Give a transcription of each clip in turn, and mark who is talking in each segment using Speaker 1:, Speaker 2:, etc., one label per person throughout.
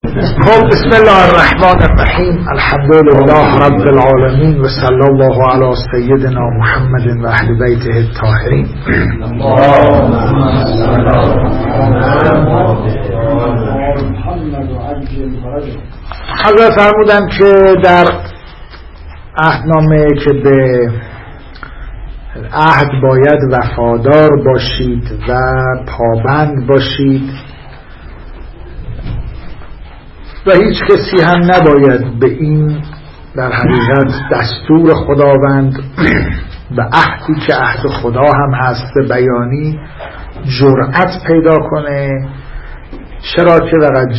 Speaker 1: بسم الله الرحمن الرحیم. الحمد لله رب العالمین و صلی الله علی سیدنا محمد و اهل بیته الطاهرین. حضرت فرمودند که در عهدنامه که به عهد باید وفادار باشید و پابند باشید و هیچ کسی هم نباید به این در حقیقت دستور خداوند و عهدی که عهد خدا هم هست بیانی جرأت پیدا کنه. چرا که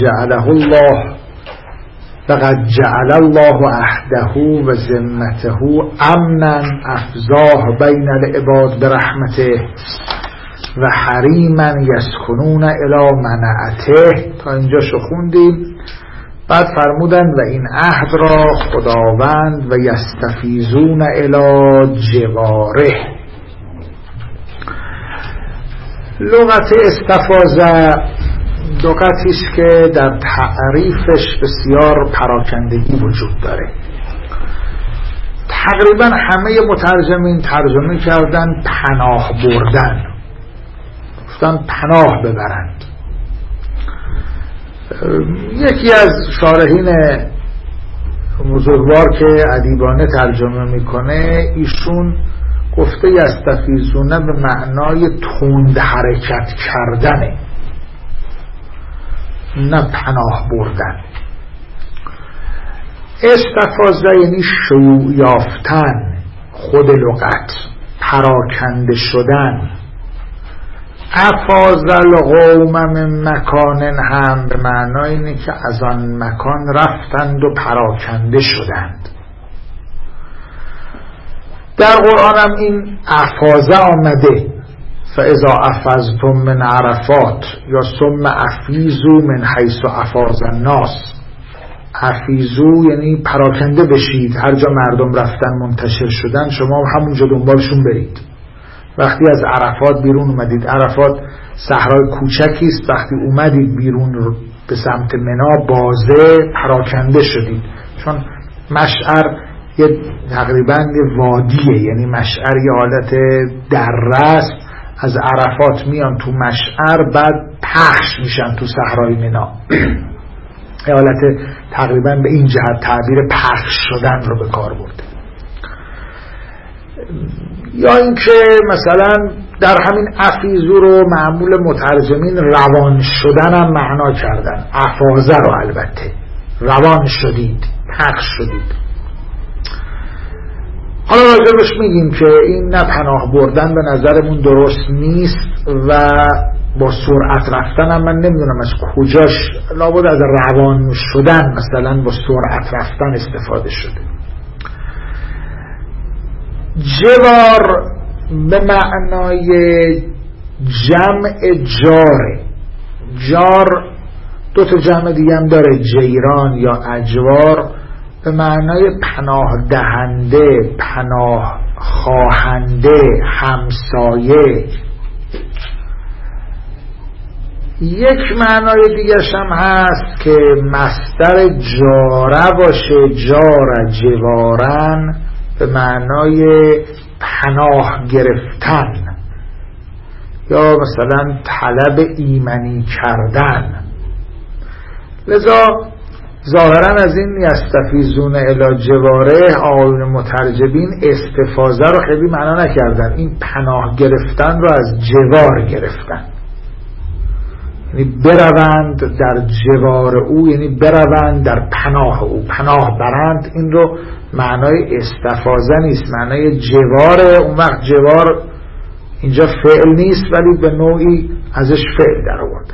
Speaker 1: لقد جعل الله عهده و ذمته امنا افزاه بین العباد برحمته و حریما یسکنون الی منعته. تا اینجاشو خوندیم. بعد فرمودند و این عهد را خداوند و یستفیزون الی جواره. لغت استفازه لغتی است که در تعریفش بسیار پراکندگی وجود داره. تقریبا همه مترجمین ترجمه کردن پناه بردن، گفتن پناه ببرند. یکی از شارحین بزرگوار که ادیبانه ترجمه میکنه ایشون گفته یستفیزونه به معنای تند حرکت کردنه، نه پناه بردن. استفازه یعنی شیوع یافتن، خود لغت پراکنده شدن. افاز القوم من مکان هم به معنای اینه که از آن مکان رفتند و پراکنده شدند. در قرآن هم این افازه آمده، فاذا افضتم من عرفات یا ثم افیزوا من حیث افاض الناس. افیزوا یعنی پراکنده بشید، هر جا مردم رفتن منتشر شدن شما همونجا دنبالشون برید. وقتی از عرفات بیرون اومدید، عرفات صحرای کوچکی است، وقتی اومدید بیرون به سمت منی بازه پراکنده شدید، چون مشعر یه تقریبا یه وادیه، یعنی مشعر یه حالت دره است. از عرفات میان تو مشعر، بعد پخش میشن تو صحرای منی. یه حالت تقریبا به این جهت تعبیر پخش شدن رو به کار برده. یا اینکه مثلا در همین افیزو رو معمول مترجمین روان شدن هم معنا کردن. افازه رو البته روان شدید، پخش شدید. حالا راجبش میگیم که این نه پناه بردن به نظرمون درست نیست و با سرعت رفتن هم من نمیدونم از کجاش، لابد از روان شدن مثلا با سرعت رفتن استفاده شده. جوار به معنای جمع جاره. جار دو تا جمع دیگه هم داره، جیران یا اجوار، به معنای پناه دهنده، پناه خواهنده، همسایه. یک معنای دیگرش هم هست که مصدر جاره باشه، جاره جوارن، به معنای پناه گرفتن یا مثلا طلب ایمنی کردن. لذا ظاهرا از این یستفیزون الی جواره آقایون مترجمین استفازه رو خیلی معنا نکردن، این پناه گرفتن رو از جوار گرفتن، یعنی بروند در جوار او، یعنی بروند در پناه او، پناه برند. این رو معنای استفازه نیست، معنای جواره. اون وقت جوار اینجا فعل نیست ولی به نوعی ازش فعل در آورده.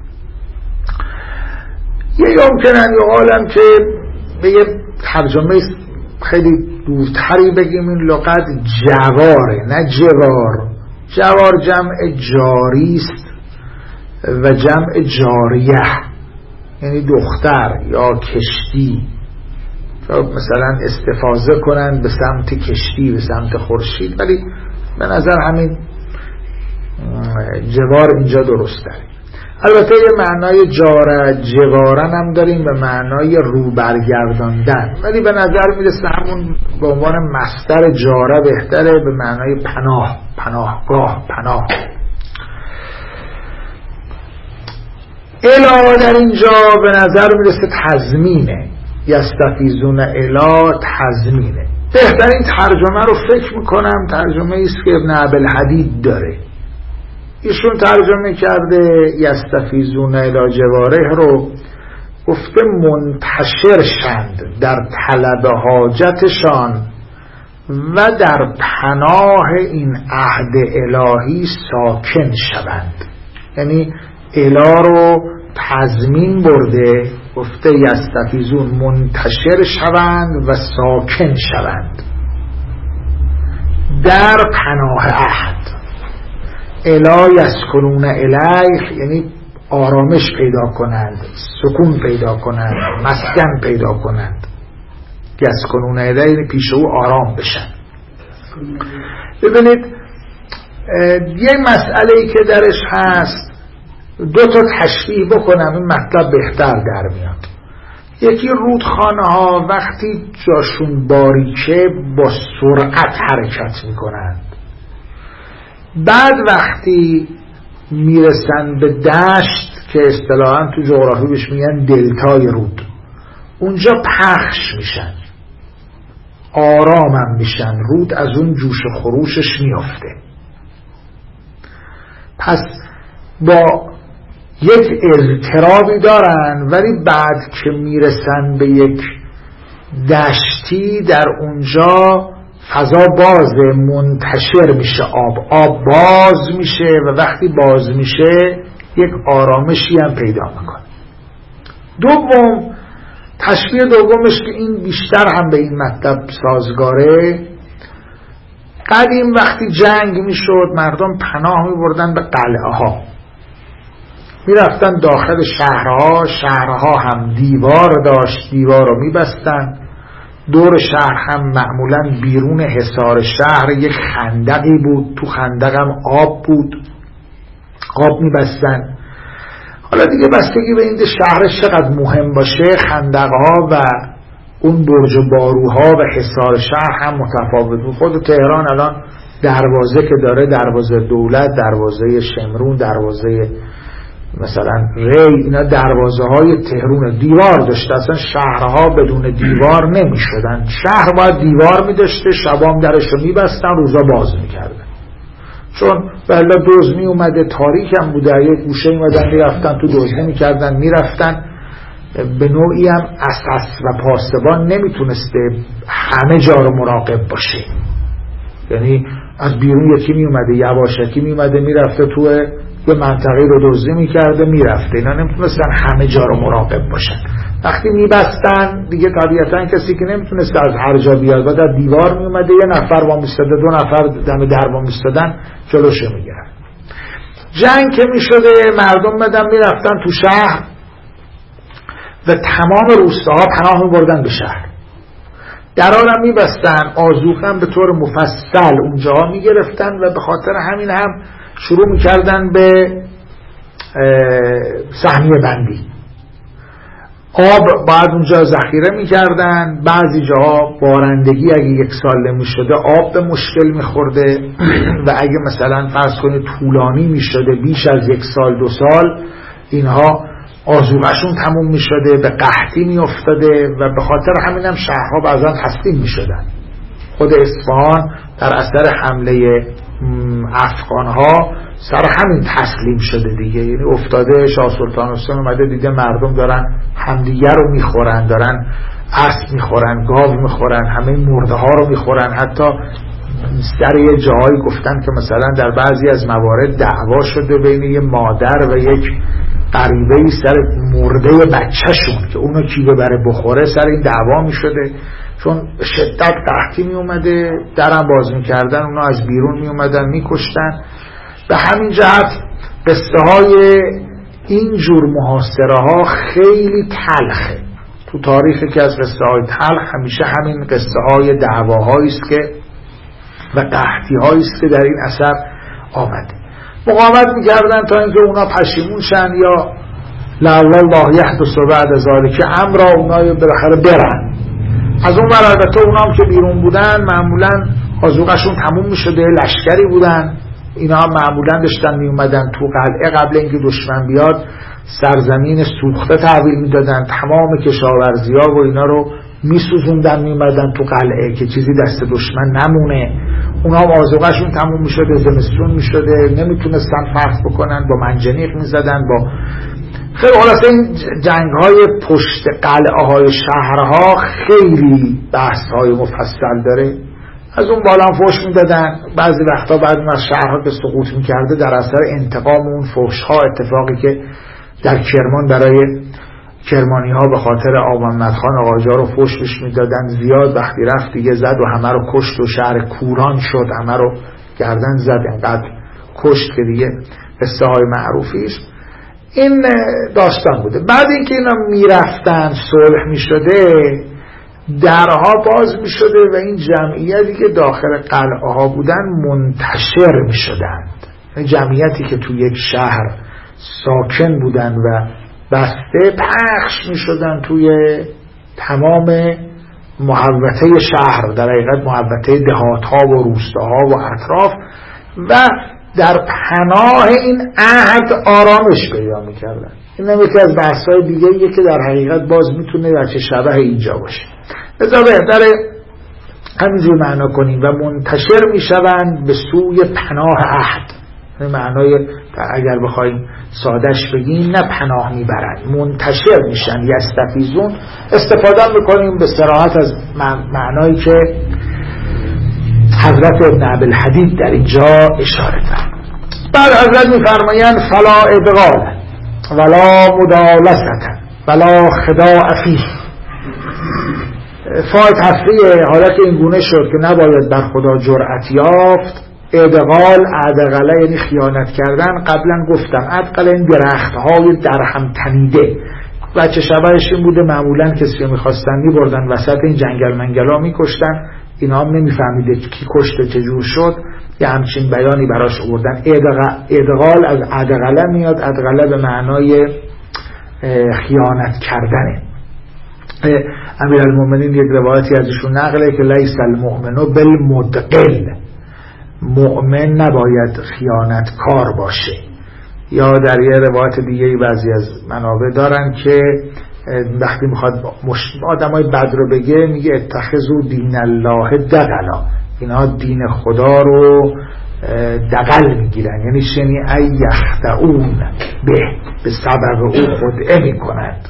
Speaker 1: یه یمکنن یقالم که به یه ترجمه خیلی دورتری بگیم این لغت جواره نه جوار. جوار جمع جاریست و جمع جاریه، یعنی دختر یا کشتی. مثلا استفاضه کنن به سمت کشتی، به سمت خورشید، ولی به نظر همین جوار اینجا درست داره. البته یه معنای جار جوارن هم داریم به معنای رو برگرداندن، ولی به نظر میرسه همون به عنوان مصدر جاره بهتره، به معنای پناه، پناهگاه، پناه. الا در اینجا به نظر میرسه تضمینه، یستفیزون الا تضمینه. بهترین ترجمه رو فکر میکنم ترجمه ایست که ابن عبدالحدید داره. ایشون ترجمه کرده یستفیزون الی جواره رو گفته منتشر شند در طلب حاجتشان و در پناه این عهد الهی ساکن شوند. یعنی الا رو تضمین برده، گفته یستفیزون منتشر شوند و ساکن شوند در پناه عهد. الا یسکنون الیه یعنی آرامش پیدا کنند، سکون پیدا کنند، مسکن پیدا کنند. یسکنون الیه یعنی پیش او آرام بشن. ببینید یه مسئله‌ای که درش هست، دو تا تشبیه بکنم این مطلب بهتر در میاد. یکی رودخانه ها وقتی جاشون باریکه با سرعت حرکت میکنند، بعد وقتی میرسن به دشت که اصطلاحاً تو جغرافی بهش میگن دلتای رود، اونجا پخش میشن، آرامم میشن، رود از اون جوش و خروشش میافته. پس با یک اضطرابی دارن، ولی بعد که میرسن به یک دشتی در اونجا فضا بازه، منتشر میشه، آب باز میشه و وقتی باز میشه یک آرامشی هم پیدا میکنه. دوم تشبیه دومش که این بیشتر هم به این مطلب سازگاره، قدیم وقتی جنگ میشد مردم پناه میبردن به قلعه ها، میرفتن داخل شهرها، شهرها هم دیوار داشت، دیوار رو میبستن، دور شهر هم معمولا بیرون حصار شهر یک خندقی بود، تو خندق هم آب بود، آب میبستن. حالا دیگه بستگی به این شهرش چقدر مهم باشه، خندقها و اون برج باروها و حصار شهر هم متفاوت بود. خود تهران الان دروازه که داره، دروازه دولت، دروازه شمرون، دروازه مثلا ری، اینا دروازه های تهرون دیوار داشته. اصلا شهرها بدون دیوار نمی شدن، شهر باید دیوار می داشته، شبام درش رو می بستن، روزا باز می کردن، چون بلا دوز می اومده، تاریک هم بوده، یک گوشه می مدن می رفتن تو دوزه می کردن، می رفتن. به نوعی هم اساس و پاسبان نمی تونسته همه جا رو مراقب باشه، یعنی از بیرون یکی می اومده، یواشکی می اومده می رفته تو یه منطقه رو دزدی میکرده میرفته، اینا نمیتونستن همه جا رو مراقب باشن. وقتی میبستن دیگه طبیعتا کسی که نمیتونست از هر جا بیاد و در دیوار میومده، یه نفر وامیستاده، دو نفر دم در وامیستادن جلوشه میگرد. جنگ که میشده مردم بدن میرفتن تو شهر و تمام روستاها پناه میبردن به شهر، درارم میبستن، آذوقه به طور مفصل اونجاها میگرفتن و به خاطر همین هم شروع میکردن به سهمیه بندی. آب بعد اونجا ذخیره میکردن، بعضی جاها بارندگی اگه یک سال نمیشده آب به مشکل میخورده و اگه مثلا فرض کنید طولانی میشده بیش از یک سال دو سال، اینها آذوقه‌شون تموم میشده، به قحطی میافتاده و به خاطر همین هم شهرها بعضا تسلیم میشدن. خود اصفهان در اثر حمله افغانها سر همین تسلیم شده دیگه، یعنی افتاده. شاه سلطان حسین اومده دیده مردم دارن همدیگر رو میخورن، دارن اسب میخورن، گاو میخورن، همه مرده ها رو میخورن. حتی سر یه جایی گفتن که مثلا در بعضی از موارد دعوا شده بین یه مادر و یک غریبه‌ای سر مرده بچه‌شون که اونو کی ببره بخوره، سر این دعوا میشده، چون شدت قحطی می اومده، درم باز میکردن، اونا از بیرون می اومدن میکشتن. به همین جهت قصه های اینجور محاصره ها خیلی تلخه. تو تاریخی که از قصه های تلخ همیشه همین قصه های دعواهایی است که و قحطی هایی است که در این اثر آمده. مقاومت میکردن تا اینکه اونا پشیمون شن یا لعل الله یحدث بعد ذلک امرا، اونا بالاخره برن. از اون ور البته اونا هم که بیرون بودن معمولا آذوقشون تموم میشده، لشکری بودن، اینا هم معمولا داشتن میومدن تو قلعه قبل اینکه دشمن بیاد سرزمین سوخته تحویل میدادن، تمام کشاورزی‌ها و اینا رو میسوزوندن میومدن تو قلعه که چیزی دست دشمن نمونه. اونا هم آذوقشون تموم میشده، زمستون میشده، نمیتونستن فرق بکنن، با منجنیق میزدن. با خیلی خلاصه این جنگ‌های پشت قلعه‌های شهرها خیلی بحث‌های مفصل داره. از اون بالا فحش میدادن، بعضی وقتا بعد از شهرها که سقوط میکرده در اثر انتقام اون فحش‌ها، اتفاقی که در کرمان برای کرمانی ها به خاطر آقا محمد خان آقاجار رو فحش میدادن، زیاد وقتی رفت دیگه زد و همه رو کشت و شهر کوران شد، همه رو گردن زد، انقدر کشت که دیگه قصه های معروفیش. این داستان بوده. بعد اینکه اینا میرفتن صلح میشده، درها باز میشده و این جمعیتی که داخل قلعه ها بودن منتشر میشدند. جمعیتی که تو یک شهر ساکن بودن و بسته پخش میشدن توی تمام محوطه شهر، در حقیقت محوطه دهاتها و روستاها و اطراف، و در پناه این عهد آرامش پیدا میکردن. این هم یکی از بحث‌های دیگه‌ایه که در حقیقت باز میتونه بچه شبه اینجا باشه. لذا بهتره همینجور معنا کنیم و منتشر میشوند به سوی پناه عهد. معنای اگر بخوایم سادش بگیم نه پناه میبرن، منتشر میشن، یستفیزون استفاده میکنیم به صراحت از معنایی که حضرت ابن عبدالحدید در اینجا اشاره کرد. بعد حضرت میفرمایند فلا ادغال ولا مدالسة ولا خداع فیه. فای تفریه حالت این گونه شد که نباید بر خدا جرأت یافت. ادغال عدغله یعنی خیانت کردن. قبلا گفتم عدغله این درختهای درهم تنیده، بچه شبهش این بوده معمولا کسی رو میخواستن میبردن وسط این جنگل منگلا میکشتن، اینا هم نمیفهمیده کی کشته چجور شد، یه همچین بیانی براش آوردن. ادغال از عدغله میاد، عدغله به معنای خیانت کردنه. امیرالمومنین یک روایتی ازشون نقله که لیس المؤمن بالمدغل، مؤمن نباید خیانتکار باشه. یا در یه روایت دیگه بعضی از منابع دارن که وقتی میخواد آدمای بد رو بگه میگه اتخذوا دین الله دغلا، اینا دین خدا رو دغل میگیرن، یعنی شنی ای یخدعون به سبب او خدعه میکنند.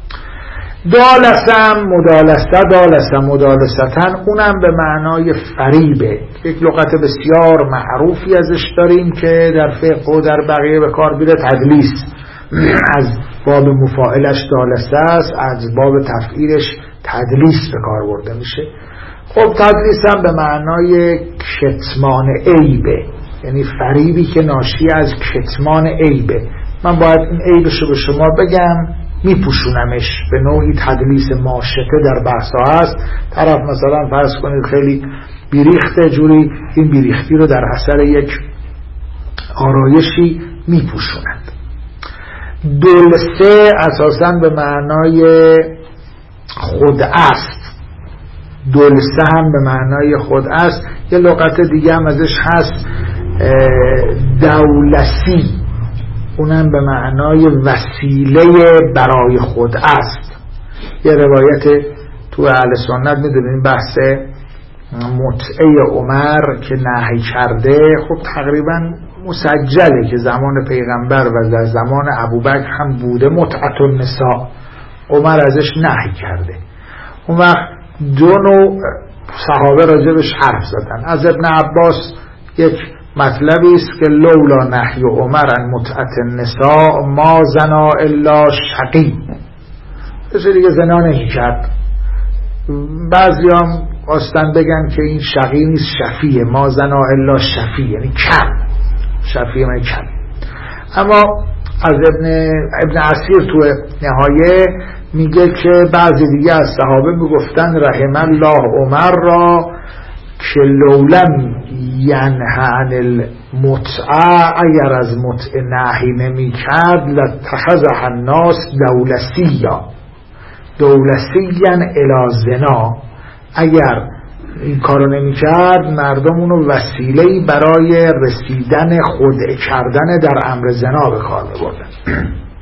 Speaker 1: دالسم مدالستن اونم به معنای فریبه. یک لغت بسیار معروفی ازش داریم که در فقه و در بقیه به کار میره، تدلیس. از باب مفاعلش دالسه است، از باب تفعیلش تدلیس به کار برده میشه. خب تدلیس هم به معنای کتمان عیبه، یعنی فریبی که ناشی از کتمان عیبه. من باید این عیبشو به شما بگم میپوشونمش، به نوعی تدلیس ماشطه در بحثا هست. طرف مثلا فرض کنید خیلی بیریخته، جوری این بیریختی رو در اثر یک آرایشی میپوشونند. دلسه اساساً به معنای خود است، دلسه هم به معنای خود است. یه لغت دیگه هم ازش هست دولسی، اونم به معنای وسیله برای خود است. یه روایت تو اهل سنت میدونین بحث متعه عمر که نهی کرده، خب تقریبا مسجله که زمان پیغمبر و در زمان ابوبکر هم بوده متعه النساء، عمر ازش نهی کرده. اون وقت دو نوع صحابه راجبش حرف زدن. از ابن عباس یک مطلبی است که لولا نهی عمر عن متعه النساء ما زنا الا شقی، کسی دیگه زنا نمی کرد. بعضی هم خواستن بگن که این شقی نیست شفیه، ما زنا الا شفی یعنی کم، شفیه یعنی کم. اما از ابن عسیر تو نهایه میگه که بعضی دیگه از صحابه میگفتن رحم الله عمر را که لولم ینه عن المتعه، اگر از متعه نهی نمی کرد لاتخذها الناس دولسیا الی زنا، اگر این کارو نمی کرد مردم اونو وسیله‌ای برای رسیدن خدعه کردن در امر زنا به کار می بردن.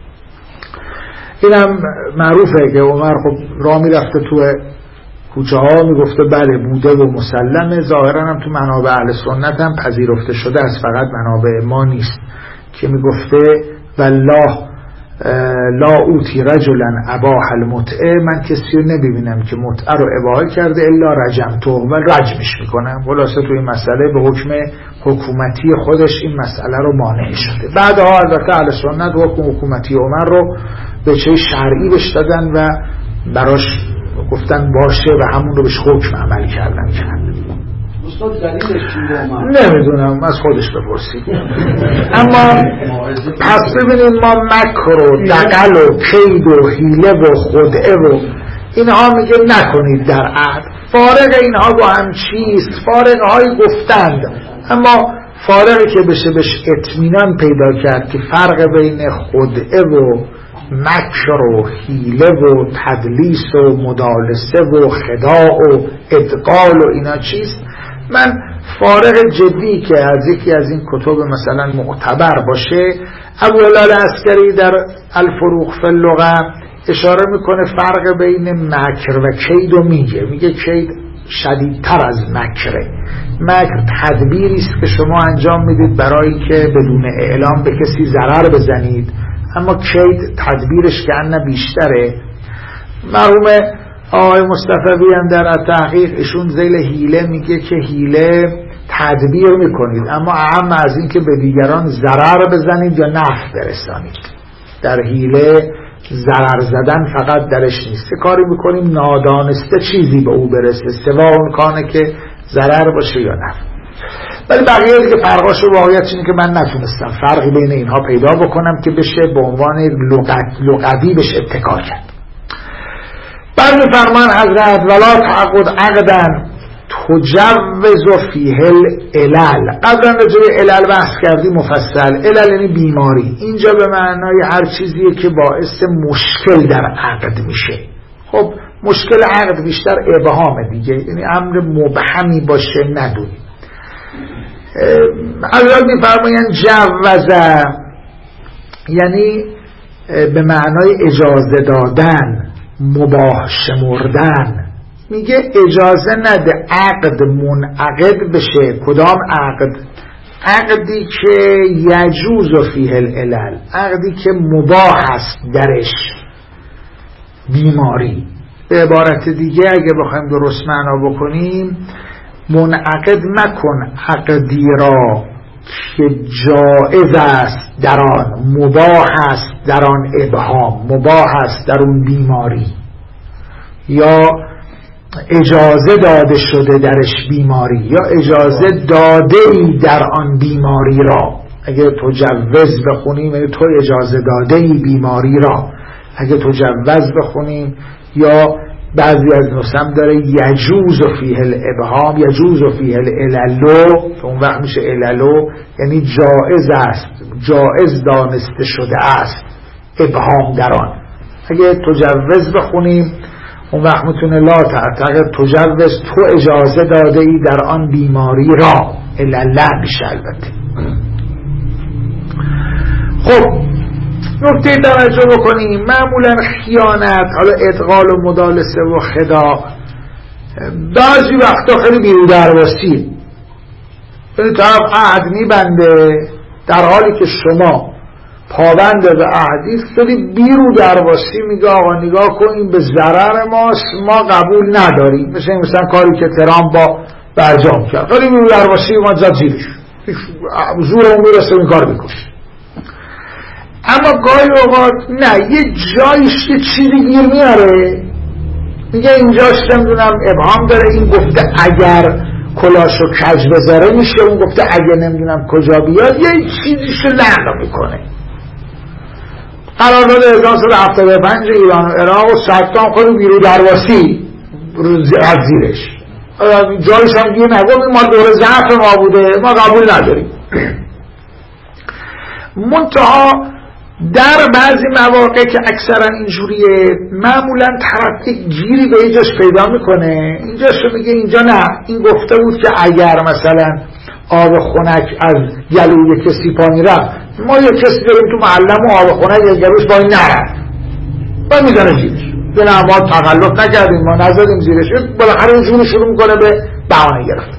Speaker 1: اینم معروفه که عمر خب راه می رفته تو کوچه ها می گفته بله بوده و مسلمه، ظاهرا هم تو منابع اهل سنت هم پذیرفته شده از، فقط منابع ما نیست، که می گفته والله لا اوتی رجلا اباح المتعه، من کسی رو نبینم که متعه رو اباحه کرده الا رجمته، و رجمش میکنم. خلاصه تو این مسئله به حکم حکومتی خودش این مسئله رو مانع شده. بعدها البته اهل سنت حکم حکومتی عمر رو به چه شرعی بهش دادن و براش گفتن باشه و همون رو بهش حکم عمل کردن. نمیدونم، از خودش بپرسید. اما پس ببینید ما مکر و دغل و کید و حیله و خدعه و اینها میگه نکنید در عهد. فارغ اینها با هم چیست؟ فارغ های گفتند، اما فارغی که بشه بهش اطمینان پیدا کرد که فرق بین خدعه و مکر و حیله و تدلیس و مدالسه و خداع و ادغال و اینا چیست. من فارغ جدی که از یکی از این کتب مثلا معتبر باشه، ابو هلال عسکری در الفروق فی اللغه اشاره میکنه فرق بین مکر و کید و میگه کید شدیدتر از مکره. مکر تدبیری است که شما انجام میدید برای که بدون اعلام به کسی ضرر بزنید، اما کید تدبیرش که انه بیشتره. مرحوم آقای مصطفی هم در تحقیق ایشون ذیل حیله میگه که حیله تدبیر میکنید، اما اهم از این که به دیگران ضرر بزنید یا نفع برسانید. در حیله ضرر زدن فقط درش نیست، کاری میکنیم نادانسته چیزی به او برسه، سوا اون کانه که ضرر باشه یا نفع. ولی بقیه دیگه فرقاشو واقعیت اینه که من نتونستم فرقی بین اینها پیدا بکنم که بشه به عنوان لغوی بشه اتکا کرد. بعد می‌فرمان حضرت ولا تعقد عقدا تجوز فیه العلل. قبلا راجع به علل بحث کردی مفصل. علل یعنی بیماری، اینجا به معنای هر چیزیه که باعث مشکل در عقد میشه. خب مشکل عقد بیشتر ابهامه دیگه، یعنی امر مبهمی باشه ندونی. حضرت می‌فرمایند جوزه یعنی به معنای اجازه دادن، مباح شمردن. میگه اجازه نده عقد منعقد بشه. کدام عقد؟ عقدی که یجوز فیه العلل، عقدی که مباح است درش بیماری. به عبارت دیگه اگه بخوایم درست معنا بکنیم، منعقد مکن عقدی را که جائز است در آن، مباح است در آن ابهام، مباح است در اون بیماری، یا اجازه داده شده درش بیماری، یا اجازه داده ای در آن بیماری را. اگه تجوز بخونیم یعنی تو اجازه داده ای بیماری را. اگه تجوز بخونیم یا بعضی از نسخه داره یجوز فیه الابهام، یجوز فیه العللو، اون وقت میشه عللو، یعنی جائز است، جائز دانسته شده است ابهام در آن. اگه تجوز بخونیم اون وقت میتونه لا تعتقد تجوز، تو اجازه داده ای در آن بیماری را، علله میشه البته. خب نکته توجه بکنیم، معمولا خیانت، حالا ادغال و مدالسه و خداع، بعضی وقتا خیلی بیرودرواسی، این طرف عهد میبنده در حالی که شما پابند به عهدید، خیلی بیرودرواسی میگه آقا نگاه کنیم به ضرر ماست، ما قبول نداریم. مثلا کاری که ترامپ با برجام کرد، خیلی بیرودرواسی ما زد زیرش، زورمون میرسه این کار میکنه. اما گاهی اوقات نه، یه جایش یه چیزی گیر میاره، میگه اینجاش نمیدونم ابهام داره، این گفته اگر کلاشو کج بذاره میشه، اون گفته اگر نمیدونم کجا بیاد، یه چیزیشو لغو میکنه. قرارداد 1975 ایران و عراق و صدام خود بیرودرواسی از زیرش، جایش هم دیگه نگم ما دور ضعف ما بوده، ما قبول نداریم. منتها در بعضی مواقع که اکثرا اینجوریه، معمولا طرف یک گیری به اینجاش پیدا میکنه، اینجاشو میگه اینجا نه، این گفته بود که اگر مثلا آب خنک از گلوی کسی پایین رفت، ما یه کسی داریم تو محلم و آب خنک از گلوش پایین نرفت و میزنه زیرش، یه نه ما تقلب نکردیم، ما نزدیم زیرش، بالاخره اون جوری شروع میکنه به بهانه گرفت.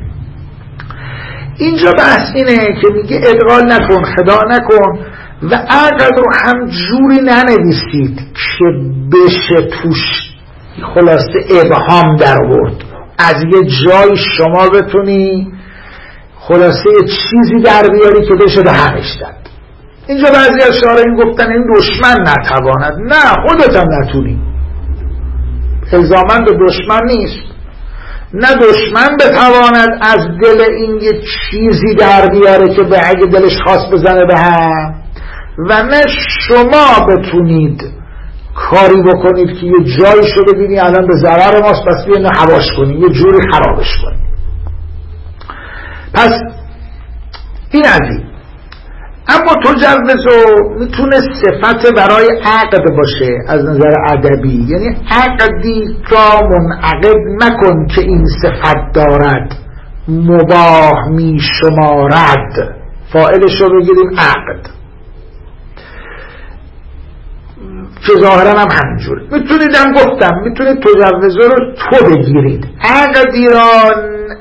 Speaker 1: اینجا بحث اینه که میگه ادغال نکن، خداع نکن و عقد رو هم جوری ننویسید که بشه توش خلاصه ابهام در آورد، از یه جای شما بتونی خلاصه یه چیزی در بیاری که بشه به همش داد. اینجا بعضی از شارعین گفتن این دشمن نتواند، نه خودت هم نتونی، الزاماً به دشمن نیست، نه دشمن بتواند از دل این یه چیزی در بیاره که به اگه دلش خواست بزنه به هم، و نه شما بتونید کاری بکنید که یه جایی شو ببینی الان به ضرر ماست پس بیاین حواش کنیم، یه جوری خرابش کنیم. پس این از این. اما تجوز میتونه صفت برای عقد باشه از نظر ادبی، یعنی عقدی را منعقد مکن که این صفت دارد، مباح می شمارد، فاعلش رو بگیریم عقد که ظاهرا هم همینجوره. میتونید هم گفتم میتونید تجوز رو تو بگیرید، عقدی را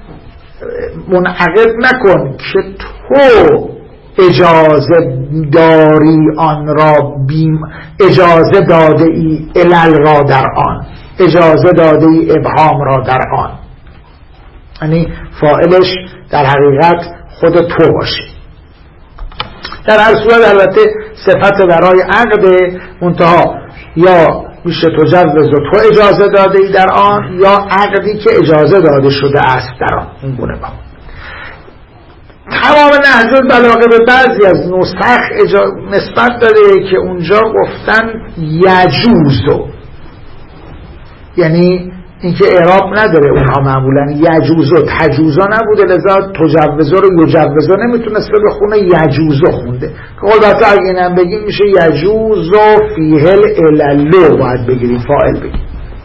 Speaker 1: منعقد نکن که تو اجازه داری آن را اجازه داده ای علل را در آن، اجازه داده ای ابهام را در آن، یعنی فاعلش در حقیقت خود تو باشه. در هر صورت البته صفت برای عقد منتها یا میشه تجوز و تو اجازه داده ای در آن، یا عقدی که اجازه داده شده است در آن. این گونه با تمام نهج البلاغه به بعضی از نسخ نسبت داده که اونجا گفتن یجوزو، یعنی اینکه اعراب نداره اونها معمولا یجوزو تجوزا نبوده، لذا تجوزو رو یجوزو نمیتونست بخونه، یجوزو خونده که البته اگه اینم بگیم میشه یجوزو فیه الالو، باید بگیریم فاعل بگیم.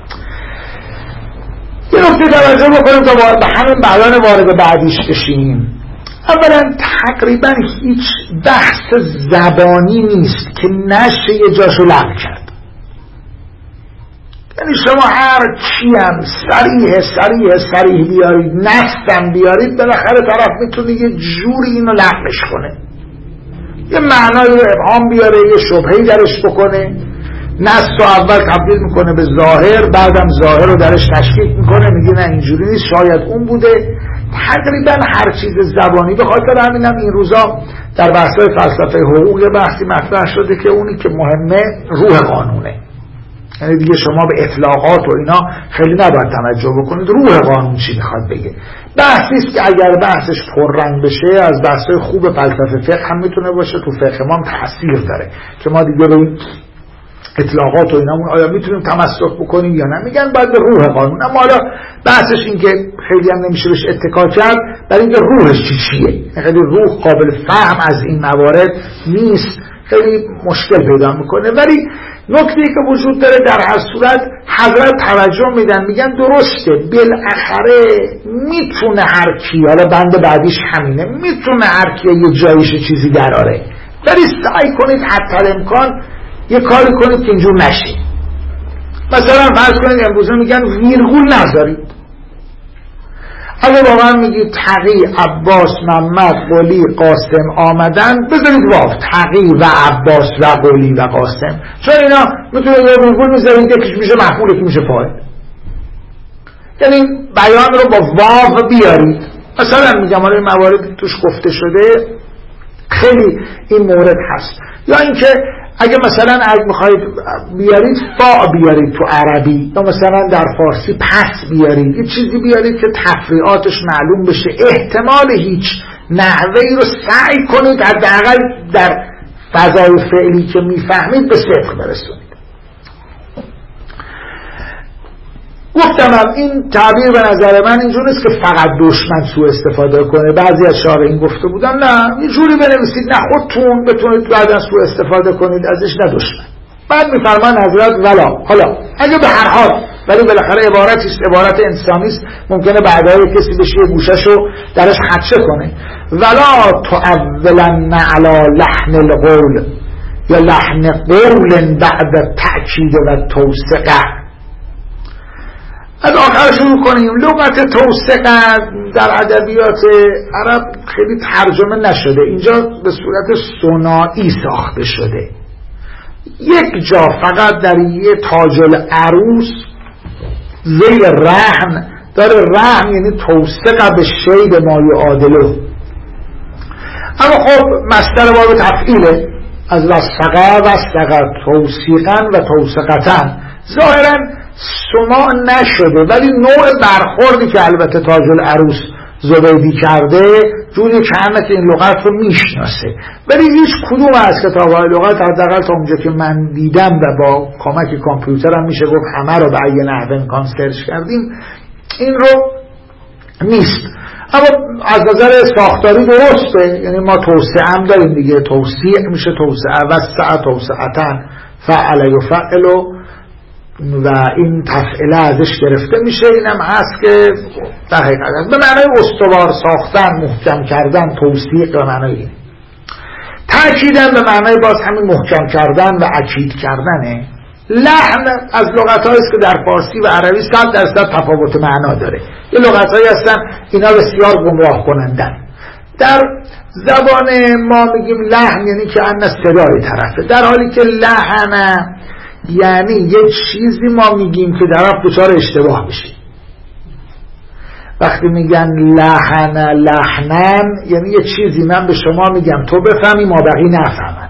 Speaker 1: یه نکته توجه بکنیم تا به همین بیان وارد بعدیش بشیم. اولا تقریبا هیچ بحث زبانی نیست که نشه یه جاشو لغو کرد، یعنی شما هر چی هم صریح بیارید، نستم بیارید، بالاخره طرف میتونه یه جوری اینو لغوش کنه، یه معنای رو ابهام بیاره، یه شبهه‌ای درش بکنه، نست رو اول تبدیل میکنه به ظاهر، بعدم ظاهر رو درش تشکیک میکنه، میگه نه اینجوری نیست، شاید اون بوده. تقریبا هر چیز زبانی، به خاطر همینم این روزا در بحث‌های فلسفه حقوق بحثی مطرح شده که اونی که مهمه روح قانونه، یعنی دیگه شما به اطلاقات و اینا خیلی نباید توجه بکنید، روح قانون چی میخواد بگه. بحثی است که اگر بحثش پررنگ بشه از بحث‌های خوب فلسفه فقه هم میتونه باشه، تو فقه ما هم تاثیر داره که ما دیگه به این اطلاقات و اینامون آیا میتونیم تمسک بکنیم یا نه، میگن باید به روح قانون. اما حالا بحثش این که خیلی هم نمیشه بهش اتکا کرد، برای اینکه روحش چیه، خیلی روح قابل فهم از این موارد نیست، خیلی مشکل پیدا میکنه. ولی نکته‌ای که وجود داره در هر صورت حضرت توجه میدن، میگن درسته بالاخره میتونه هر کی، حالا بند بعدیش همینه، میتونه هر کی یه جایش چیزی دراره، ولی سعی کنید حتی امکان یه کاری کنید که اینجور نشه. مثلا فرض کنید امروزه میگن ویرگول نذارید، اگه واقعا میگید تقی، عباس، محمد، قلی، قاسم آمدن، بذارید واو تقی و عباس و قلی و قاسم، چون اینا میتونه یه ویرگول میذارید یکیش میشه مفعول یکی میشه فاعل، یعنی بیان رو با واو بیارید. مثلا میگم حالا این موارد توش گفته شده خیلی این مورد هست. یا اینکه اگه مثلا اگه میخواید بیارید فا بیارید تو عربی، یا مثلا در فارسی پس بیارید، یه چیزی بیارید که تفریعاتش معلوم بشه، احتمال هیچ نحوهی رو سعی کنید حداقل در فضای فعلی که میفهمید به صفر برسونید. گفتم این تعبیر به نظر من اینجور نیست که فقط دشمن سوء استفاده کنه. بعضی از شارحین گفته بودن نه یه جوری بنویسید نه خودتون بتونید بعدا سوء استفاده کنید ازش، نه دشمن. بعد میفرمان حضرت ولا، حالا اگه به هر حال، ولی بالاخره عبارتی است، عبارت انسانی است، ممکنه بعدا کسی بشه یه گوشه‌شو درش خدشه کنه. ولا تعولن علی لحن القول یا لحن قول بعد تأکید و توثیق. از آخر شروع کنیم. لغت توثیق در ادبیات عرب خیلی ترجمه نشده، اینجا به صورت ثنایی ساخته شده. یک جا فقط در یه تاج العروس زیر رهن داره، رهن یعنی توثیق به شی به ما یعادله. اما خب مصدر باب تفعیله، از وثقه وثقه توثیقا و توثیقتا، ظاهرا سماع نشده ولی نوع برخوردی که البته تاج العروس زبیدی کرده جوری که این لغت رو میشناسه، ولی هیچ کدوم از کتاب‌های لغت حداقل تا اونجا که من دیدم و با کمک کامپیوترم میشه گفت همه رو به ای نحو امکان سرچ کردیم، این رو نیست. اما از نظر ساختاری درسته، یعنی ما توسعه هم داریم دیگه، توسیع میشه توسعه، وسع توسعتن، فعل یفعل و این تفعله ازش گرفته میشه. اینم هست که در حقیقت به معنای استوار ساختن، محکم کردن، توثیق به معنای این. تأکیدن به معنای باز همین محکم کردن و اکید کردنه. لحن از لغت‌هایی است که در فارسی و عربی 100% تفاوت معنا داره. یه لغت‌هایی هستن اینا بسیار گمراه کنندن. در زبان ما میگیم لحن یعنی که ان صدای طرفه، در حالی که لحن یعنی یه چیزی ما میگیم که طرف دچار اشتباه بشه. وقتی میگن لحن لحنن یعنی یه چیزی من به شما میگم تو بفهمی ما بقیه نفهمن.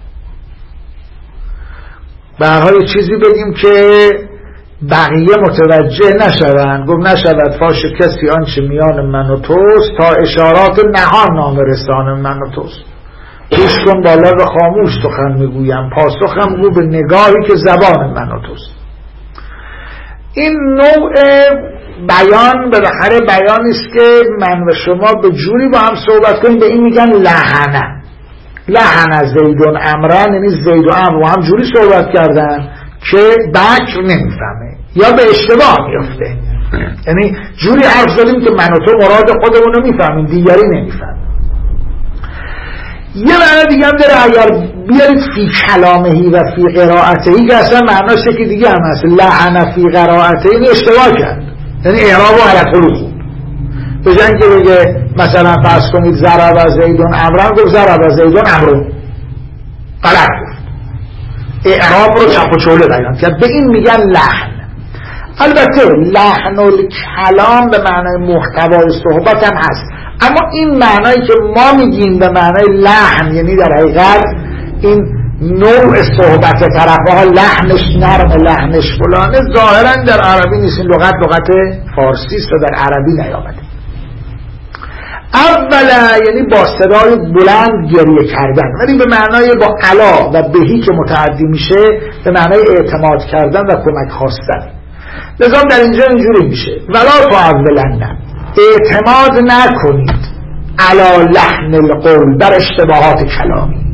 Speaker 1: به هر حال چیزی بگیم که بقیه متوجه نشون. گفت نشود فاش کسی آنچه میان من و توست تا اشارات نهان نام رسان من و توست. گوش کن بالا و خاموش سخن میگویم، پاسخم گو به نگاهی که زبان من و توست. این نوع بیان بالاخره بیانی است که من و شما به جوری با هم صحبت کنیم، به این میگن لحنه. لحن زیدون امرن، یعنی زید و امر با هم جوری صحبت کردن که بکر نمیفهمه یا به اشتباه میفته. یعنی جوری حرف زدیم که من و تو مراد خودمون رو میفهمیم، دیگری نمیفهمه. یه معنی دیگه هم داره اگر بیارید فی کلامهی و فی قرائتهی که اصلا معناش که دیگه هم هست. لحن فی قرائتهی یعنی اشتباه کرد، یعنی اعراب و علقلو خود. به جای اینکه بگه مثلا فرض کنید ضرب زیدون امرن گفت ضرب زیدون امرون، غلط گفت، اعراب رو چپ و چوله بیان کرد. به این میگن لحن. البته لحن الکلام به معنای محتوای صحبت هم هست، اما این معنایی که ما میگیم به معنای لحن یعنی در حقیقت این نوع صحبت طرفها، لحنش نرم لحنش فلانه، ظاهرا در عربی نیست. این لغت فارسی است و در عربی نیامده. اولا یعنی با صدای بلند گریه کردن، ولی به معنای با علا و بهی که متعدی میشه به معنای اعتماد کردن و کمک خواستن. لذا در اینجا اینجوری میشه ولا تعولن، اعتماد نکنید علی لحن القول، بر اشتباهات کلامی.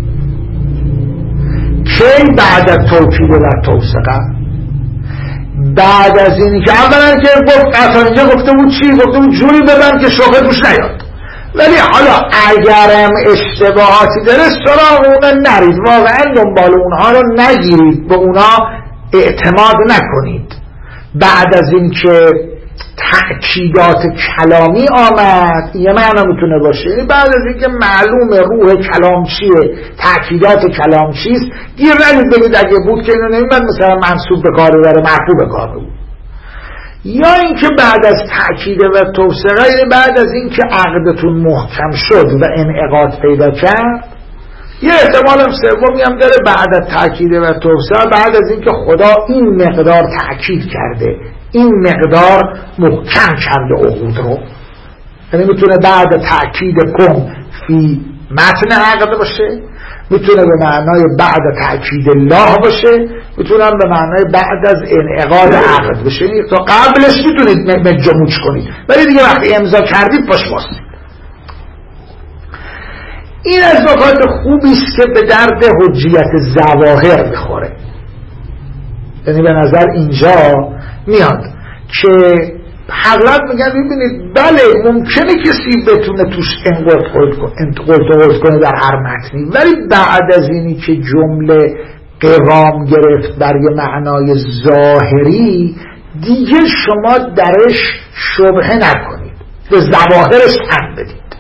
Speaker 1: کی بعد توکید و توثیق، بعد از اینی که اولا که گفت اصلا اینجا گفته بود چی؟ گفته بود جوری ببن که شبهه توش نیاد، ولی حالا اگرم اشتباهاتی داره سراغ اونا نرید، واقعا دنبال اونها رو نگیرید، به اونا اعتماد نکنید. بعد از این که تأکیدات کلامی آمد، یه معنی میتونه باشه، یعنی بعد از این که معلوم روح کلام چیه، تأکیدات کلام چیست، گیر ندید بگید اگه بود که اینو نمیبند مثلا منصوب به کار ببره مرفوع به کار بود. یا اینکه بعد از تأکید و توثیق، یعنی بعد از این که عقدتون محکم شد و انعقاد پیدا کرد. یه احتمال هم سومی هم داره بعد از تأکید و توثیق، بعد از این که خدا این مقدار تأکید کرده، این مقدار محکم کرده عقود رو، یعنی میتونه بعد تأکید کن فی متن عقد باشه میتونه به معنای بعد تأکید الله باشه، میتونه به معنای بعد از انعقاد عقد باشه. تا قبلش میتونید مجموج کنید، ولی دیگه وقتی امضا کردید باش باسید. این از نکات خوبی است که به درد حجیت ظواهر میخوره. یعنی به نظر اینجا میاد که حضرت میگن ببینید بله ممکنه کسی بتونه توش انقلت کنه در هر متنی، ولی بعد از اینی که جمله قوام گرفت بر یه معنای ظاهری دیگه شما درش شبهه نکنید، به ظواهرش تن بدید.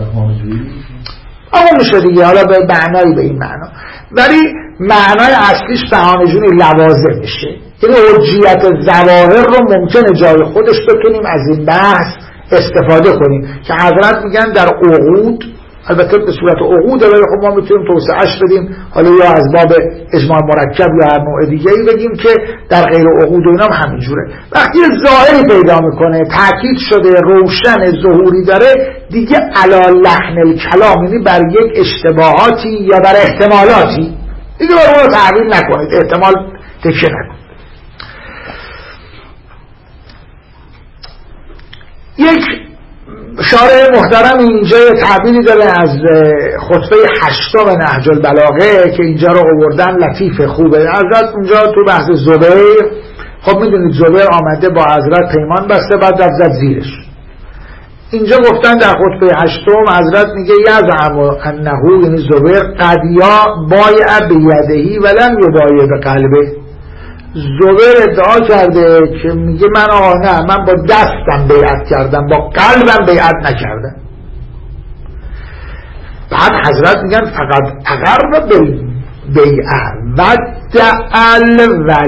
Speaker 1: اما میشه دیگه حالا به معنایی به این معنا، ولی معنای اصلیش بهانه‌جویی لوازم میشه. یعنی حجیت ظواهر رو ممکنه جای خودش بتونیم از این بحث استفاده کنیم که حضرت میگن در عقود، البته به صورت عقود، ولی خب ما میتونیم توسعه‌اش بدیم حالا یا از باب اجماع مرکب یا هر نوع دیگه‌ای بگیم که در غیر عقود و اینا هم همینجوره. وقتی ظاهری پیدا میکنه، تاکید شده، روشن، ظهوری داره، دیگه علی لحن الکلام، یعنی بر یک اشتباهاتی یا بر احتمالاتی دیگه بر اون رو تعبیر نکنید، احتمال تکیه نکنید. یک شارح محترم اینجا تعبیری داره از خطبه 8 نهج البلاغه که اینجا رو آوردن، لطیف خوبه. حضرت اونجا تو بحث زبیر، خب میدونید زبیر آمده با حضرت پیمان بسته، بعد رفت زیرش. اینجا گفتن در خطبه 8 حضرت میگه یزعم انه، یعنی زبیر قد یا بایع بیدهی ولم یبایع بقلبه. زبیر ادعا کرده که میگه من من با دستم بیعت کردم، با قلبم بیعت نکردم. بعد حضرت میگن فقط اقر بیعت و دعل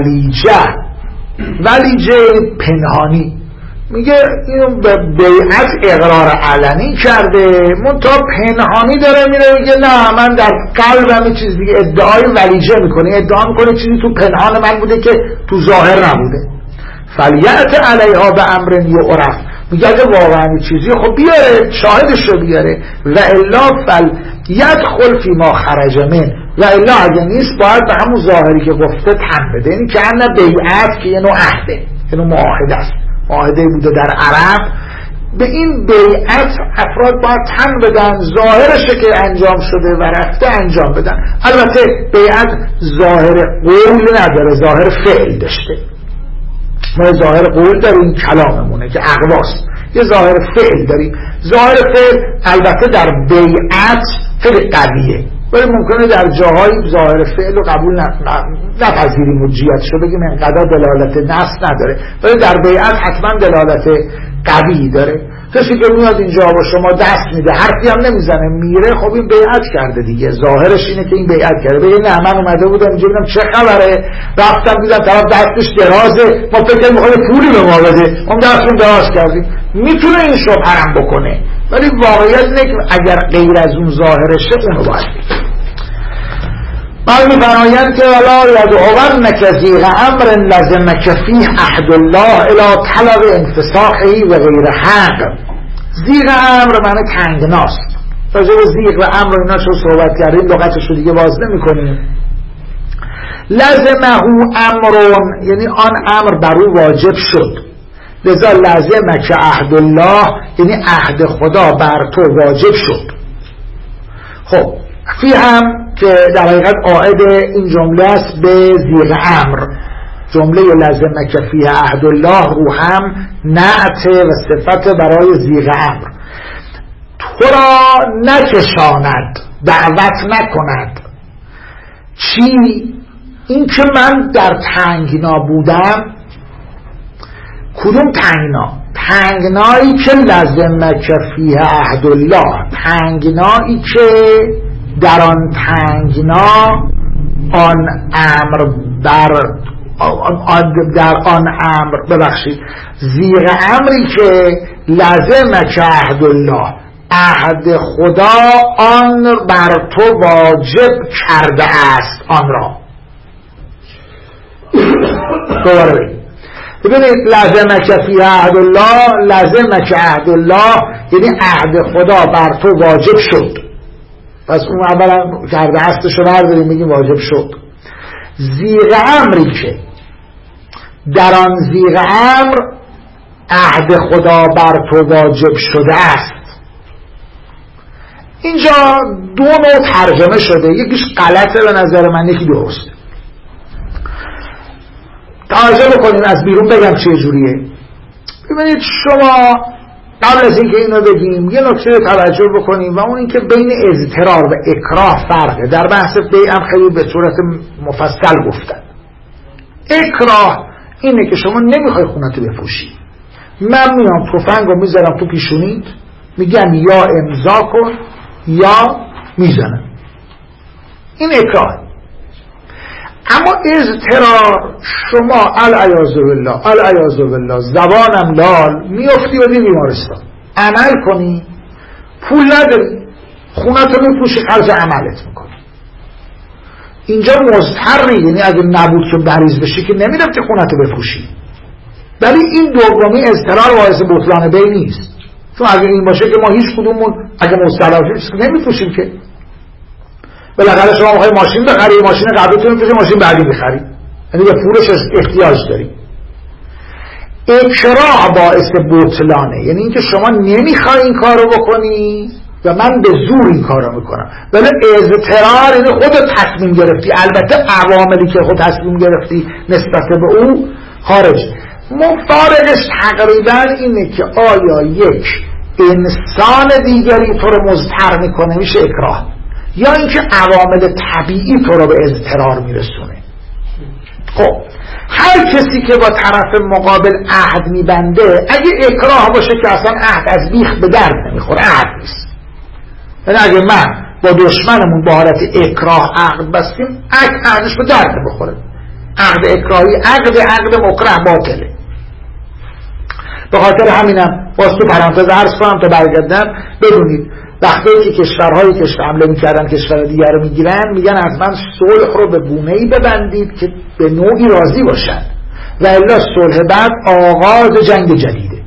Speaker 1: ولیجه پنهانی. میگه اینو به بیعت اقرار علنی کرده، منتها پنهانی داره میره میگه نه من در قلبم یه چیز دیگه، ادعای ولیجه میکنه، ادعا میکنه چیزی تو پنهان من بوده که تو ظاهر نبوده. فلیعت علیها به امر یعرف، میگه اگه واقعا چیزی خب بیاره، شاهدش رو بیاره. و الا فلیدخل فی ما خرج من، و الا اگه نیست باید به همون ظاهری که گفته تن بده. یعنی که ان بیعت که یه نوع عهده، یه نوع معاهده است، معاهده بوده در عرب. به این بیعت افراد باید تن بدن، ظاهرشه که انجام شده و رفته انجام بدن. البته بیعت ظاهر قول نداره، ظاهر فعل داشته. ما ظاهر قول داریم کلاممونه که اقواست، یه ظاهر فعل داریم. ظاهر فعل البته در بیعت خیلی قویه، ولی ممکنه در جاهای ظاهر فعل رو قبول نپذیریم، حجیت شو بگیم انقدر دلالت نص نداره، ولی در بیعت حتما دلالت قوی داره. کسی که میاد اینجا با شما دست میده، حرفی هم نمیزنه، میره، خب این بیعت کرده دیگه، ظاهرش اینه که این بیعت کرده. بگه نه من اومده بودم اینجا ببینم چه خبره، رفتم دیدم طرف دستش درازه، ما فکر می‌کنیم پولی به ما بده، اون دستون دراز کردیم. میتونه این شبهه هم بکنه، ولی واقعیت اینه که اگر غیر از اون ظاهرشه اونو باید بگه. بعد می‌فرمایند که ولا یدعونک ذیغ امر لزمک فیه عهد الله الی طلب انفساخه و غیر حق. ذیغ امر معنی تنگناست. راجع به ذیغ و امر اینا چون صحبت کردیم لغتش رو دیگه باز نمی‌کنیم. لزمه امرون یعنی آن امر بر او واجب شد، لذا لزمک عهد الله یعنی عهد خدا بر تو واجب شد. خب فی هم که در حقیقت عائد این جمله است به ذیغ امر. جمله لزمک فیه عهد الله رو هم نعت و صفت برای ذیغ امر. تو را نکشاند، دعوت نکند. چی؟ این که من در تنگنا بودم. کدوم تنگنا؟ تنگنایی که لزمک فیه عهد الله، تنگنایی که در آن تنگنا آن امر در آن امر ببخشید ذیغ امری که لزمک عهد الله، عهد خدا آن بر تو واجب کرده است آن را. دوباره ببینید لزمک فی عهد الله، لزمک عهد الله یعنی عهد خدا بر تو واجب شد. پس اون اولا کرده هستشو برداریم بگیم واجب شد. زیغ امری که در آن زیغ امر عهد خدا بر تو واجب شده است، اینجا دو نوع ترجمه شده، یکیش غلطه به نظر من، یکی درسته. توجه بکنیم از بیرون بگم چه جوریه. ببینید شما قبل از اینکه اینو بگیم یه نکته توجه بکنیم و اون اینکه بین اضطرار و اکراه فرقه. در بحث بیع هم خیلی به صورت مفصل گفتن. اکراه اینه که شما نمیخوای خونتو بفروشی، من میام تفنگو میذارم تو پیشونیت، میگم یا امضا کن یا میزنم، این اکراه. اما اضطرار شما العیاذ بالله زبانم لال میافتی و بیمارستان، عمل کنی پول نداری، خونتو میفروشی، خرج عملت میکنی. اینجا مضطری، یعنی اگه نبود که مریض بشی که نمیرفتی خونتو بفروشی. ولی این دومی اضطرار باعث بطلان بیع نیست، چون اگه این باشه که ما هیچ کدومون اگه مستلزم نمیفروشیم که. بالاخره شما میخوای ماشین بخری، ماشین قبلیتون میفروشی، ماشین بعدی بخری، یعنی به پولش احتیاج داری. اکراه باعث بطلانه، یعنی اینکه شما نمیخوای این کارو بکنی و من به زور این کارو میکنم. ولی اضطرار یعنی خودت تصمیم گرفتی، البته عواملی که خود تصمیم گرفتی نسبت به او خارج. مفارقش تقریبا اینه که آیا یک انسان دیگری تو رو مضطر میکنه میشه اکراه، یا اینکه عوامل طبیعی تو رو به اضطرار میرسونه. خب هر کسی که با طرف مقابل عهد میبنده، اگه اکراه باشه که اصلا عهد از بیخ به درد نمیخوره، عهد نیست. یعنی اگه من با دشمنمون با حالت اکراه عقد بستیم، عقدش به درد نمیخوره. عقد اکراهی عقد مکره باطله. به خاطر همینم واسه تو پرانتز عرض کنم تا برگردم بدونید وقتی که کشورهایی که حمله میکردن کشور دیگر رو میگیرن، میگن از من صلح رو به گونه‌ای ببندید که به نوعی راضی باشن و الا صلح بعد آغاز جنگ جدیده.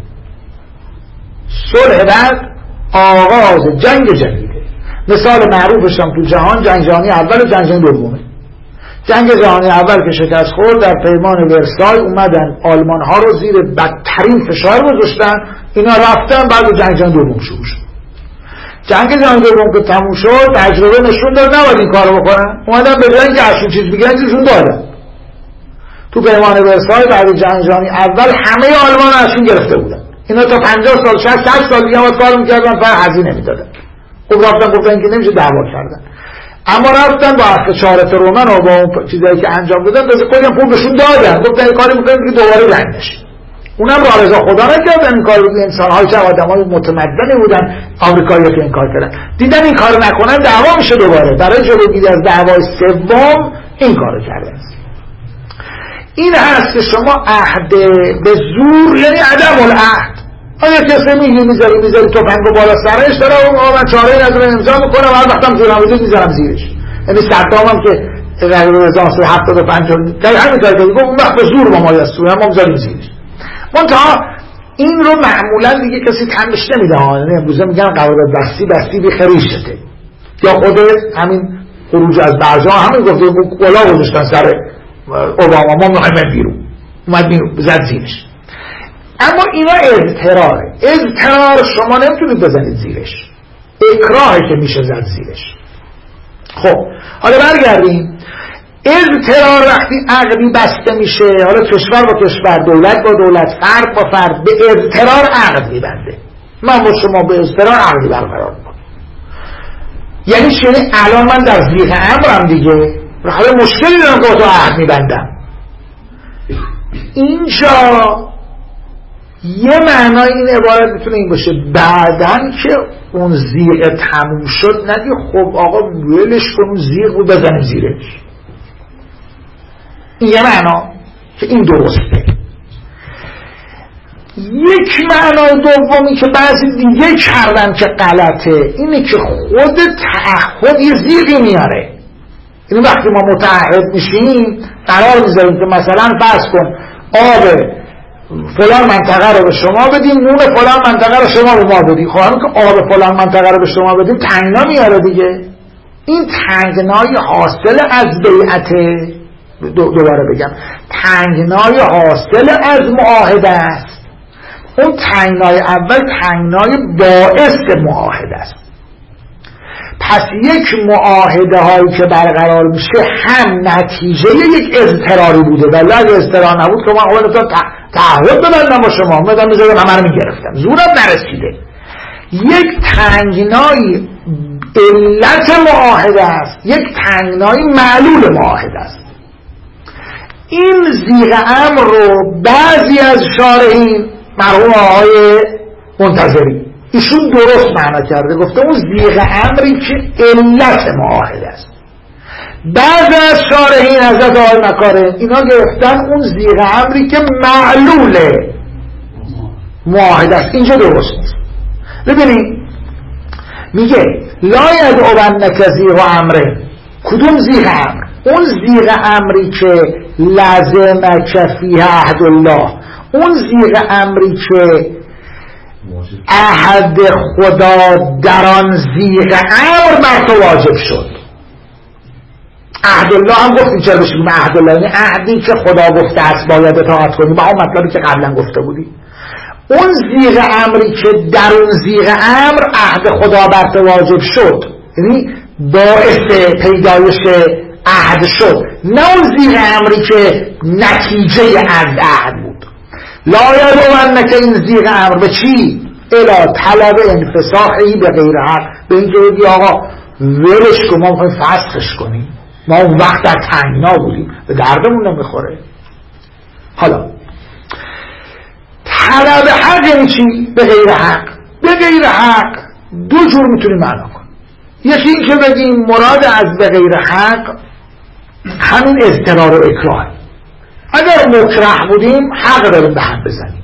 Speaker 1: صلح بعد آغاز جنگ جدیده. مثال معروفش هم تو جهان جنگ جهانی اول و جنگ دومه. جنگ جهانی اول که شکست خورد، در پیمان ورسای اومدن آلمان ها رو زیر بدترین فشار گذاشتن، اینا رفتن، بعد جنگ جهانی دوم شروع شد. جنگ جهانی دوم که تموم شد، تجربه نشون داد نباید این کارو بکنن، اومدن به جای اینکه اشون چیز بگیرن چیزشون دادن. تو پیمان ورسای بعد جنگ جهانی اول همه آلمان اشون گرفته بودن، اینا تا 50 سال 60 سال دیگه هم کار میکردن، فقط هزینه میدادن. خب گفتن که نمیشه دعوا کردن، اما رفتن با اخشارت رومن و با اون چیزایی که انجام دادن بذار کلی پول بهشون دادن، گفتن این کاری میکنن که دوباره رنگ نشه. اونم را رضا خدا نکردن این کارو، انسان‌های چه آدمای متمدنی بودن آمریکایی‌ها که این کار کردن، دیدن این کارو نکنن دعوا میشه دوباره، برای جلوگیری از دعوای سوم این کارو کردن. این هست که شما عهد به زور، یعنی عدم العهد. آیا کسی میذاری تفنگو بالا سرش داره و من چاره‌ای ندارم امضا میکنم، هر وقتم زورآوری میذارم زیرش. یعنی صدام هم که رقیب 1975 همین کار کرد، اون وقت به زور با ما یستون هم میذاریم زیرش. منتها این رو معمولا دیگه کسی تنش نمیده ها. یعنی امروزه میگن قرارداد بستی بی خریشته، یا خود همین خروج از برجا همین گفته کلا گذاشتن سر اوباما، ما میخوایم بیرون، اومد بیرون زد زیرش. اما اینا اضطرار شما نمیتونید بزنید زیرش، اکراهی که میشه زد زیرش. خب حالا برگردیم. اضطرار وقتی عقدی بسته میشه، حالا کشور با کشور، دولت با دولت، فرد با فرد، به اضطرار عقد میبنده. من با شما به اضطرار عقدی برقرار میکنم. یعنی چیه؟ الان من در زیغ امرم دیگه، حالا مشکلی دارم که با تو عقد میبندم. اینجا یه معنای این عبارت میتونه این باشه، بعدن که اون زیغ تموم شد نگی خب آقا ولش کن اون زیغ رو بزنیم زیرش. این یه معنا که این درسته. یک معنای دومی که بعضی دیگه کردن که غلطه اینه که خود تعهد یه زیغی میاره. یعنی وقتی ما متعهد میشیم قرار میذاریم که مثلا فرض کن آب فلان منطقه رو به شما بدیم، نون فلان منطقه رو شما به ما بدیم. خب همین که آب فلان منطقه رو به شما بدیم تنگنا میاره دیگه. این تنگنای حاصل از بیعت، دوباره بگم، تنگنای حاصل از معاهده است. اون تنگنای اول تنگنای باعث معاهده است. پس یک معاهده هایی که برقرار میشه هم نتیجه یک اضطراری بوده، ولی اگه اضطرار نبود که من اول تعهد ببندم با شما مدام میذارم همه رو میگرفتم، زورم نرسیده. یک تنگنای علت معاهده است، یک تنگنای معلول معاهده است. این زیغ امر رو بعضی از شارحین، مرحوم آقای منتظری، ایشون درست معنا کرده، گفته اون زیغ امری که علت معاهده است. بعضی از شارحین حضرت آقای مکارم اینا گرفتن اون زیغ امری که معلول معاهده است. اینجا درست نیست. ببینید میگه لا یدعونک زیغ امره. کدوم زیغ امر؟ اون زیغ امری که لازمک فیه عهد الله، اون زیغ امری که عهد خدا در آن زیغ امر بر تو واجب شد. عهد الله هم گفتیم چرا بشیم عهد الله، یعنی عهدی که خدا گفته است باید اطاعت کنیم، با اون مطلبی که قبلا گفته بودیم. اون زیغ امری که در اون زیغ امر عهد خدا بر تو واجب شد، یعنی باعث پیدایش عهد شد، نه اون زیغ امری که نتیجه عهد بود. لا یدعونک، این زیغ امر به چی؟ الی طلب انفساخی به غیر حق، به اینکه بگی آقا ولش کن، ما میخوایم فسخش کنیم، ما اون وقت در تنگنا بودیم، به دردمون نمیخوره. حالا طلب حق یعنی چی؟ به غیر حق. به غیر حق دو جور میتونیم معنا کنیم. یکی این که بگیم مراد از به غیر حق همین اضطرار و اکراه. اگر مکره بودیم حق داریم به هم بزنیم،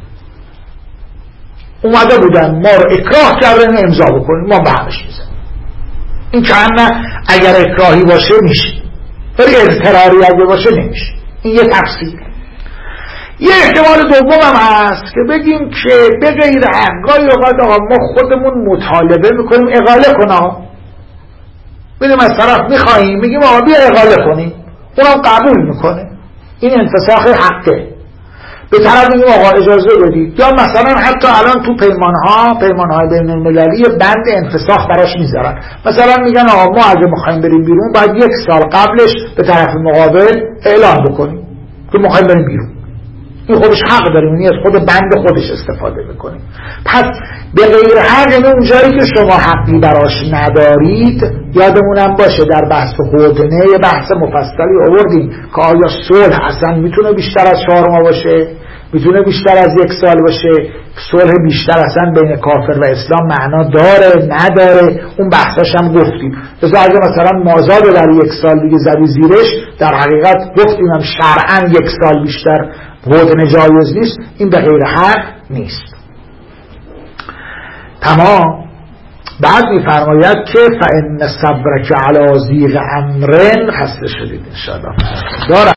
Speaker 1: اومده بودن ما رو اکراه کردن امضا بکنیم، ما به همش میزنیم. این که هم اگر اکراهی باشه میشه، ولی اضطراری اگه باشه نمیشه. این یه تفسیر. یه احتمال دوم هم هست که بگیم که به غیر حق گاهی اوقات آقا ما خودمون مطالبه میکنیم اقاله کن، ببینیم از طرف میخواییم، میگیم آقا بیا اقاله کنیم، اونم قبول میکنه، این انفساخ حقه. به طرف میگیم آقا اجازه بدید. یا مثلا حتی الان تو پیمانهای بین المللی بند انفساخ براش میذارن، مثلا میگن آقا ما اگه میخوایم بریم بیرون باید 1 سال قبلش به طرف مقابل اعلام بکنیم که میخوایم بریم بیرون. این خودش حق داریم، یعنی از خود بند خودش استفاده میکنیم. پس به غیر حق یعنی اونجایی که شما حقی براش ندارید. یادمونم باشه در بحث هدنه یه بحث مفصلی آوردیم که آیا صلح اصلا میتونه بیشتر از 4 ماه باشه، میتونه بیشتر از 1 سال باشه، صلح بیشتر اصلا بین کافر و اسلام معنا داره نداره، اون بحثاش هم گفتیم. مثلا اگه مثلا مازاد در 1 سال دیگه زدی زیرش، در حقیقت گفتیم هم شرعاً 1 سال بیشتر هدنه جایز نیست، این به غیر حق نیست. تمام. بعد میفرماید که فإن صبرک علی ذیغ امرن، خسته شدید انشاءالله.